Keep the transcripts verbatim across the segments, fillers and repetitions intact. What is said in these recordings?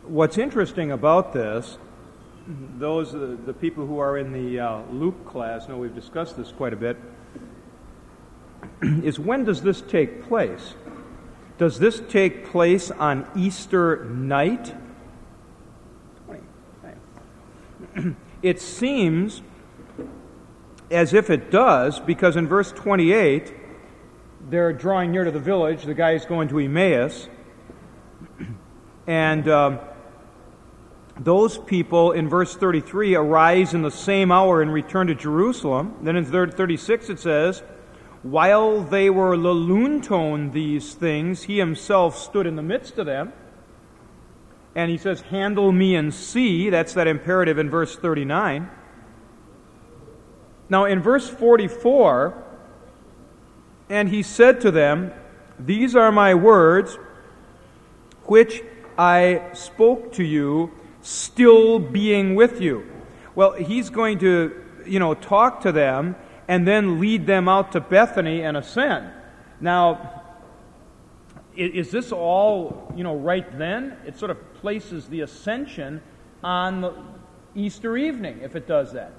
what's interesting about this, those uh, the people who are in the uh, Luke class know we've discussed this quite a bit, is when does this take place? Does this take place on Easter night? It seems as if it does, because in verse twenty-eight, they're drawing near to the village. The guy is going to Emmaus. And um, those people, in verse thirty-three, arise in the same hour and return to Jerusalem. Then in thirty-six it says, while they were lelunton these things, he himself stood in the midst of them. And he says, handle me and see. That's that imperative in verse thirty-nine. Now in verse forty-four, and he said to them, these are my words, which I spoke to you, still being with you. Well, he's going to, you know, talk to them and then lead them out to Bethany and ascend. Now, is this all, you know, right then? It sort of places the ascension on the Easter evening, if it does that.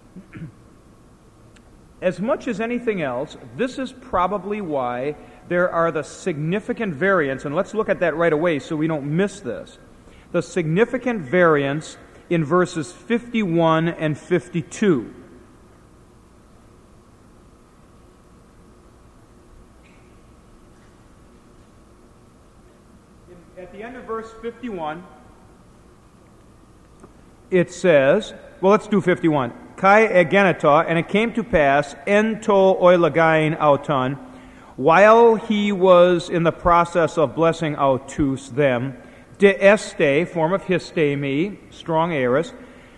As much as anything else, this is probably why there are the significant variants, and let's look at that right away so we don't miss this. The significant variants in verses fifty-one and fifty-two. At the end of verse fifty-one, it says, well, let's do fifty-one. Kai egeneta, and it came to pass, ento oilagain auton, while he was in the process of blessing autus them, de este, form of histemi, strong aorist,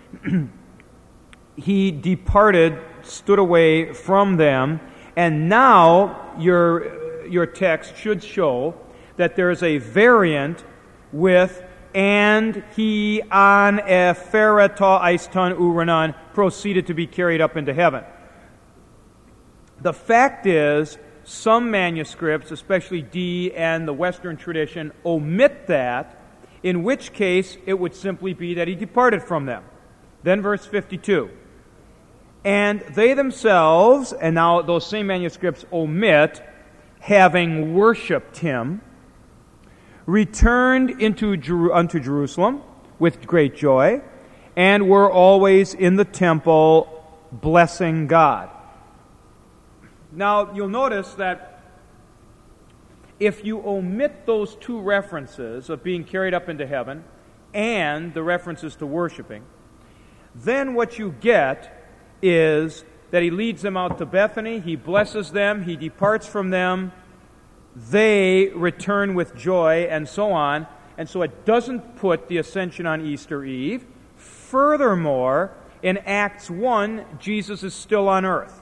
he departed, stood away from them, and now your, your text should show that there is a variant with and he on efereta aiston uranon proceeded to be carried up into heaven. The fact is, some manuscripts, especially D and the Western tradition, omit that, in which case it would simply be that he departed from them. Then verse fifty-two. And they themselves, and now those same manuscripts omit, having worshipped him, returned into Jer- unto Jerusalem with great joy, and were always in the temple blessing God. Now, you'll notice that if you omit those two references of being carried up into heaven and the references to worshiping, then what you get is that he leads them out to Bethany, he blesses them, he departs from them, they return with joy, and so on. And so it doesn't put the ascension on Easter Eve. Furthermore, in Acts one, Jesus is still on earth.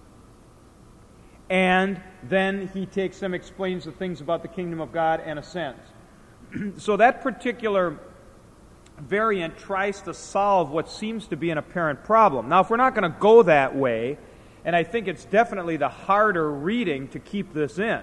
And then he takes them, explains the things about the kingdom of God, and ascends. So that particular variant tries to solve what seems to be an apparent problem. Now, if we're not going to go that way, and I think it's definitely the harder reading to keep this in,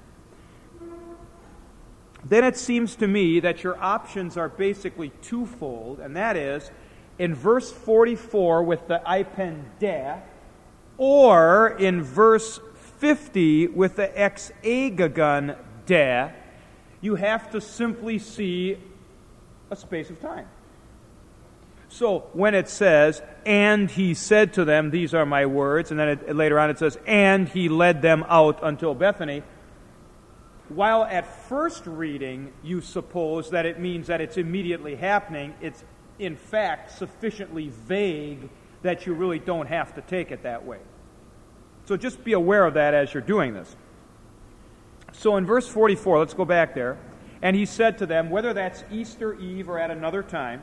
then it seems to me that your options are basically twofold, and that is, in verse forty-four with the ipende, or in verse fifty with the exegagon de, you have to simply see a space of time. So when it says, and he said to them, these are my words, and then it, later on it says, and he led them out until Bethany, while at first reading you suppose that it means that it's immediately happening, it's in fact sufficiently vague that you really don't have to take it that way. So just be aware of that as you're doing this. So in verse forty-four, let's go back there. And he said to them, whether that's Easter Eve or at another time,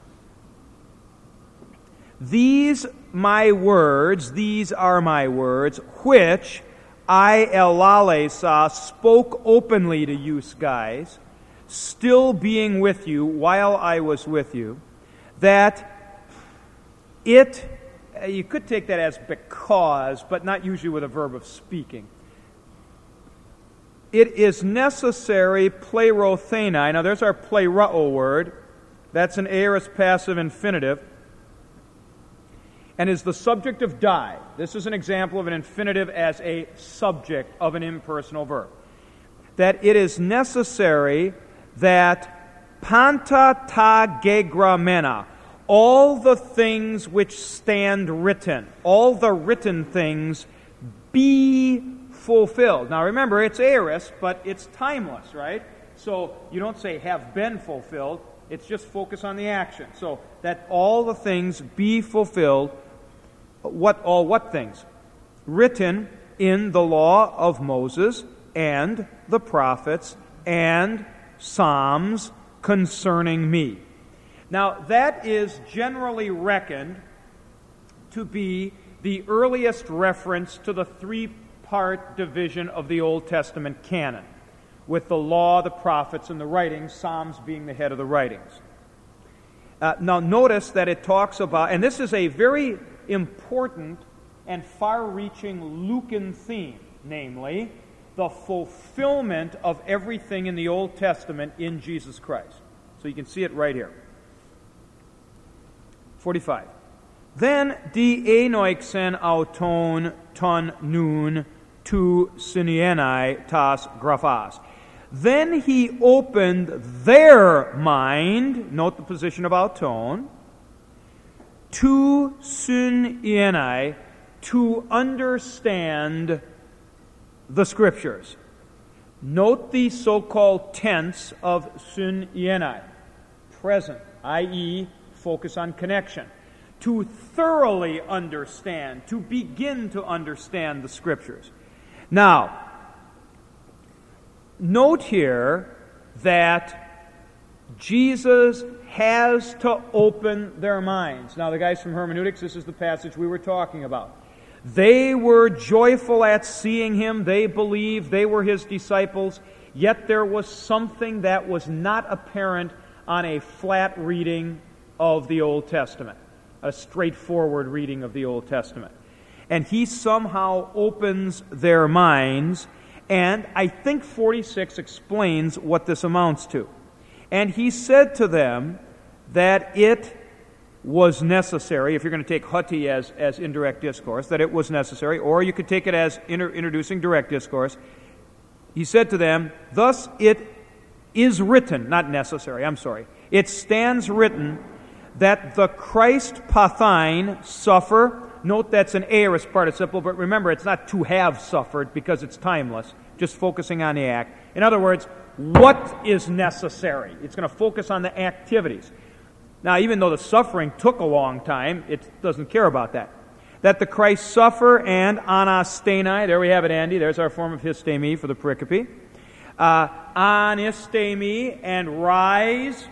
these my words, these are my words, which I, Elalesa, spoke openly to you guys, still being with you while I was with you, that it, you could take that as because, but not usually with a verb of speaking. It is necessary plerothenai. Now there's our plerao word. That's an aorist passive infinitive, and is the subject of die. This is an example of an infinitive as a subject of an impersonal verb. That it is necessary that panta ta gegramena, all the things which stand written, all the written things be fulfilled. Now remember, it's aorist, but it's timeless, right? So you don't say have been fulfilled. It's just focus on the action. So that all the things be fulfilled. What all what things? Written in the law of Moses and the prophets and Psalms concerning me. Now that is generally reckoned to be the earliest reference to the three-part division of the Old Testament canon, with the law, the prophets, and the writings, Psalms being the head of the writings. Uh, now notice that it talks about, and this is a very important and far-reaching Lucan theme, namely, the fulfillment of everything in the Old Testament in Jesus Christ. So you can see it right here. forty-five. Then di enoixen auton ton nun tu synienai tas graphas. Then he opened their mind, note the position of auton, to synienai, to understand the Scriptures. Note the so-called tense of synienai, present, that is, focus on connection. To thoroughly understand, to begin to understand the Scriptures. Now, note here that Jesus has to open their minds. Now, the guys from hermeneutics, this is the passage we were talking about. They were joyful at seeing him. They believed they were his disciples. Yet there was something that was not apparent on a flat reading of the Old Testament, a straightforward reading of the Old Testament. And he somehow opens their minds, and I think forty-six explains what this amounts to. And he said to them that it was necessary, if you're going to take hati as, as indirect discourse, that it was necessary, or you could take it as inter- introducing direct discourse. He said to them, thus it is written, not necessary, I'm sorry, it stands written that the Christ pathine suffer. Note that's an aorist participle, but remember it's not to have suffered because it's timeless, just focusing on the act. In other words, what is necessary? It's going to focus on the activities. Now, even though the suffering took a long time, it doesn't care about that. That the Christ suffer and anastenai, there we have it, Andy, there's our form of histemi for the pericope. Uh, anistemi, and rise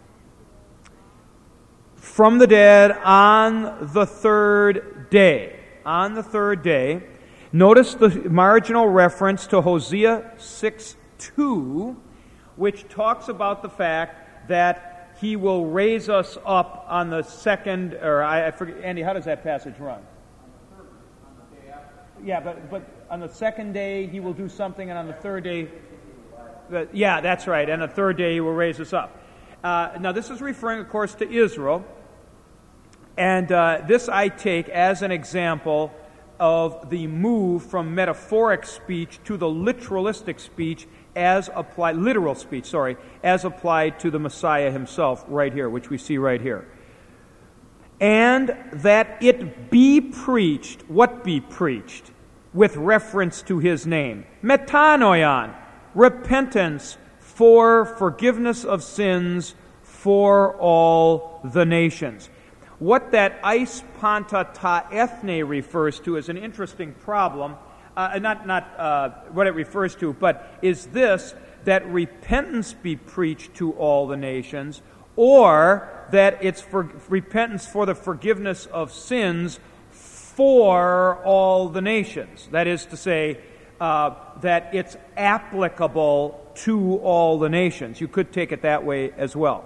from the dead on the third day. On the third day. Notice the marginal reference to Hosea six two, which talks about the fact that he will raise us up on the second, or I, I forget, Andy, how does that passage run? On the third, on the day after. Yeah, but, but on the second day he will do something, and on the third day, but, yeah, that's right, and the third day he will raise us up. Uh, now this is referring, of course, to Israel, and uh, this I take as an example of the move from metaphoric speech to the literalistic speech as applied, literal speech, sorry, as applied to the Messiah himself right here, which we see right here. And that it be preached, what be preached? With reference to his name. Metanoion, repentance for forgiveness of sins for all the nations. What that eis panta ta ethne refers to is an interesting problem. Uh, not not uh, what it refers to, but is this, that repentance be preached to all the nations, or that it's for repentance for the forgiveness of sins for all the nations. That is to say, uh, that it's applicable to all the nations. You could take it that way as well.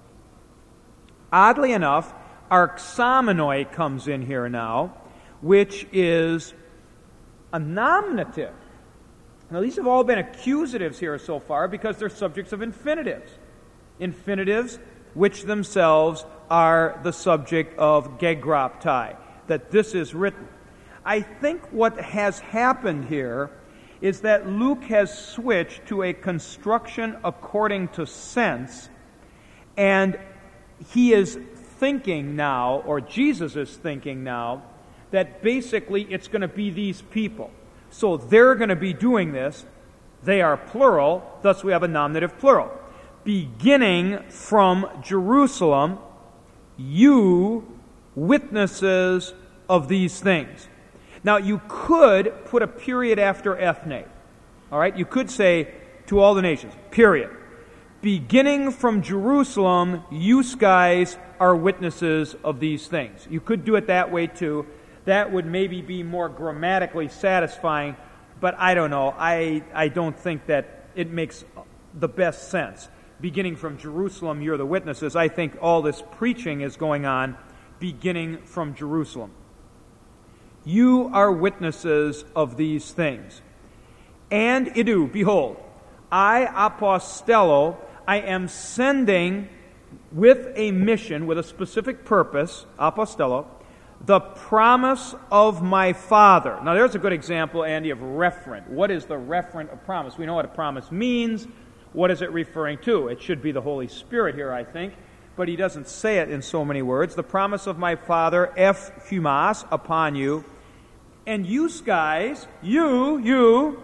Oddly enough, arxamenoi comes in here now, which is a nominative. Now, these have all been accusatives here so far because they're subjects of infinitives. Infinitives which themselves are the subject of gegraptai, that this is written. I think what has happened here is that Luke has switched to a construction according to sense, and he is thinking now, or Jesus is thinking now, that basically it's going to be these people. So they're going to be doing this. They are plural, thus we have a nominative plural. Beginning from Jerusalem, you witnesses of these things. Now, you could put a period after ethne. All right? You could say, to all the nations, period. Beginning from Jerusalem, you guys are witnesses of these things. You could do it that way, too. That would maybe be more grammatically satisfying, but I don't know. I, I don't think that it makes the best sense. Beginning from Jerusalem, you're the witnesses. I think all this preaching is going on beginning from Jerusalem. You are witnesses of these things. And idu, behold, I apostello, I am sending with a mission, with a specific purpose, apostello, the promise of my Father. Now there's a good example, Andy, of referent. What is the referent of promise? We know what a promise means. What is it referring to? It should be the Holy Spirit here, I think, but he doesn't say it in so many words. The promise of my Father, eph humas, upon you. And you guys, you, you,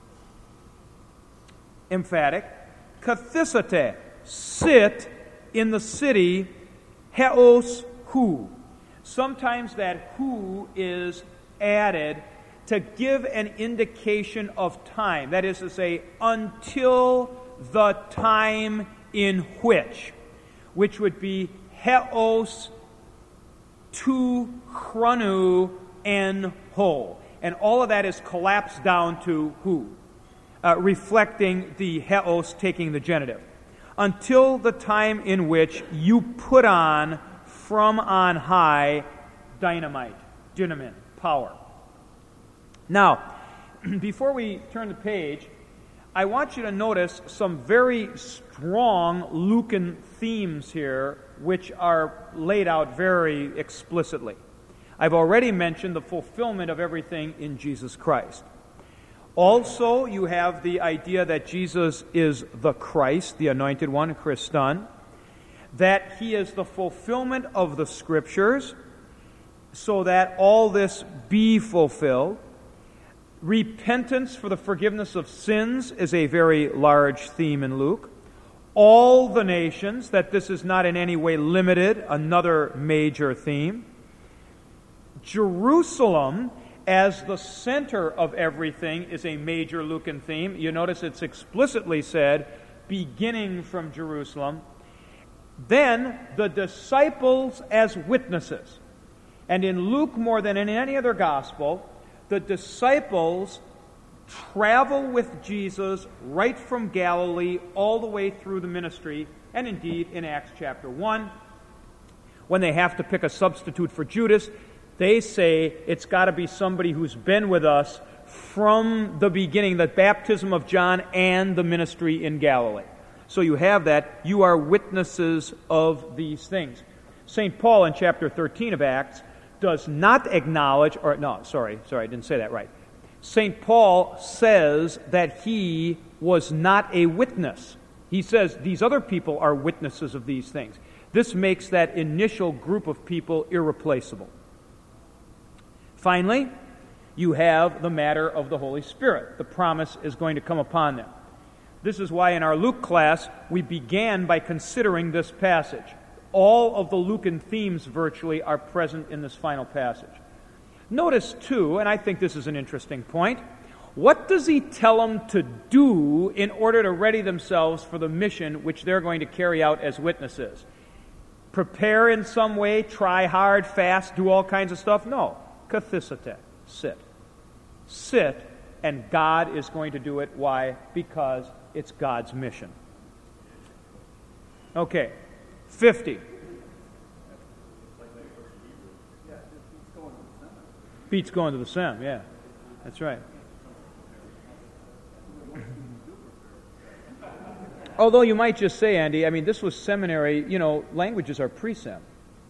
emphatic, kathisate, sit in the city, heos hu. Sometimes that who is added to give an indication of time. That is to say, until the time in which, which would be heos tu chronu en ho. And all of that is collapsed down to who, uh, reflecting the heos taking the genitive. Until the time in which you put on from on high dynamite, dynamin, power. Now, before we turn the page, I want you to notice some very strong Lucan themes here, which are laid out very explicitly. I've already mentioned the fulfillment of everything in Jesus Christ. Also, you have the idea that Jesus is the Christ, the Anointed One, Christon, that he is the fulfillment of the Scriptures, so that all this be fulfilled. Repentance for the forgiveness of sins is a very large theme in Luke. All the nations, that this is not in any way limited, another major theme. Jerusalem as the center of everything is a major Lucan theme. You notice it's explicitly said, beginning from Jerusalem. Then the disciples as witnesses. And in Luke, more than in any other gospel, the disciples travel with Jesus right from Galilee all the way through the ministry, and indeed in Acts chapter one, when they have to pick a substitute for Judas, they say it's got to be somebody who's been with us from the beginning, the baptism of John and the ministry in Galilee. So you have that. You are witnesses of these things. Saint Paul in chapter thirteen of Acts does not acknowledge, or no, sorry, sorry, I didn't say that right. Saint Paul says that he was not a witness. He says these other people are witnesses of these things. This makes that initial group of people irreplaceable. Finally, you have the matter of the Holy Spirit. The promise is going to come upon them. This is why in our Luke class we began by considering this passage. All of the Lucan themes virtually are present in this final passage. Notice, too, and I think this is an interesting point, what does he tell them to do in order to ready themselves for the mission which they're going to carry out as witnesses? Prepare in some way, try hard, fast, do all kinds of stuff? No. Kathisate, sit. Sit, and God is going to do it. Why? Because it's God's mission. Okay, fifty. Beats going to the Sem, yeah. That's right. Although you might just say, Andy, I mean, this was seminary, you know, languages are pre-sem.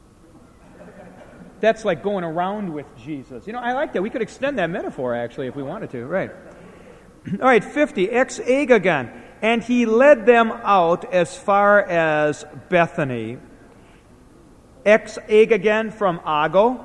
That's like going around with Jesus. You know, I like that. We could extend that metaphor, actually, if we wanted to. Right. All right, fifty, ex agagon. And he led them out as far as Bethany. Ex agagon from ago.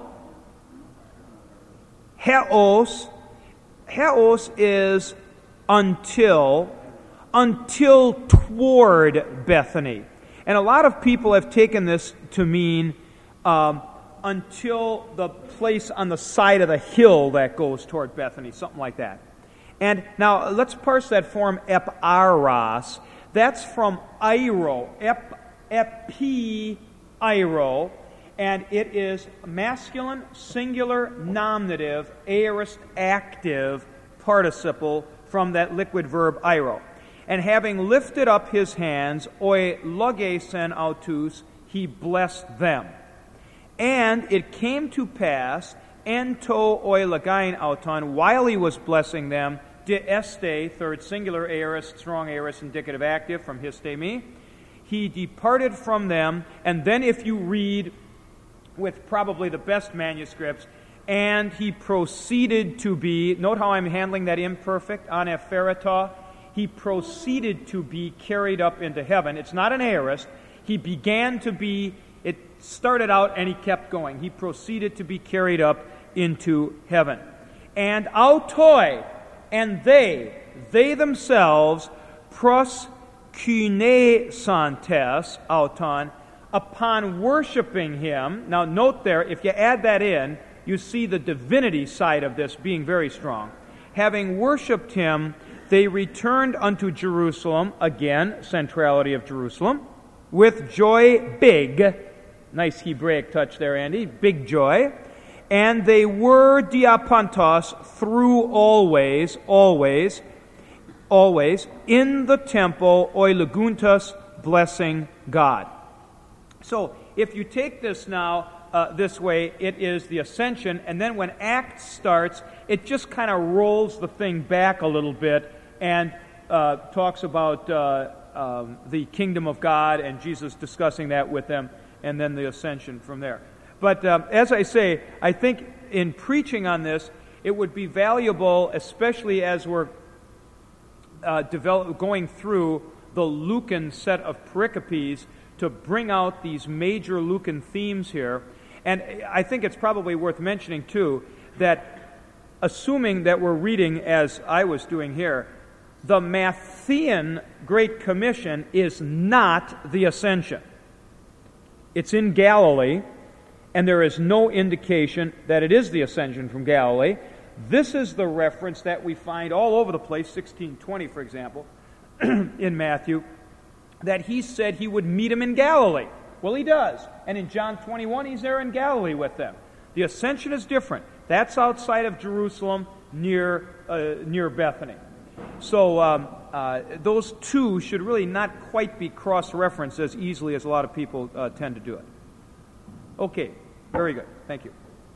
Heos. Heos is until, until toward Bethany. And a lot of people have taken this to mean um, until the place on the side of the hill that goes toward Bethany, something like that. And now let's parse that form eparos. That's from airo, ep, epi airo, and it is masculine, singular, nominative, aorist, active participle from that liquid verb airo. And having lifted up his hands, oi logesen autus, he blessed them. And it came to pass, ento oi lagain auton, while he was blessing them, de este, third singular aorist, strong aorist, indicative active from histemi, he departed from them. And then if you read with probably the best manuscripts, and he proceeded to be, note how I'm handling that imperfect, anepherata, he proceeded to be carried up into heaven. It's not an aorist. He began to be, it started out and he kept going. He proceeded to be carried up into heaven. And autoi, and they, they themselves, proskynesantes auton, upon worshiping him. Now note there, if you add that in, you see the divinity side of this being very strong. Having worshipped him, they returned unto Jerusalem, again, centrality of Jerusalem, with joy big. Nice Hebraic touch there, Andy. Big joy. And they were diapantos through always, always, always, in the temple, oi leguntas, blessing God. So, if you take this now uh, this way, it is the ascension, and then when Acts starts, it just kind of rolls the thing back a little bit and uh, talks about uh, um, the kingdom of God and Jesus discussing that with them, and then the ascension from there. But um, as I say, I think in preaching on this, it would be valuable, especially as we're uh, develop, going through the Lucan set of pericopes, to bring out these major Lucan themes here. And I think it's probably worth mentioning, too, that assuming that we're reading, as I was doing here, the Matthean Great Commission is not the ascension. It's in Galilee, and there is no indication that it is the ascension from Galilee. This is the reference that we find all over the place, sixteen twenty, for example, in Matthew, that he said he would meet him in Galilee. Well, he does. And in John twenty-one, he's there in Galilee with them. The ascension is different. That's outside of Jerusalem, near uh, near Bethany. So um, uh, those two should really not quite be cross-referenced as easily as a lot of people uh, tend to do it. Okay, very good. Thank you.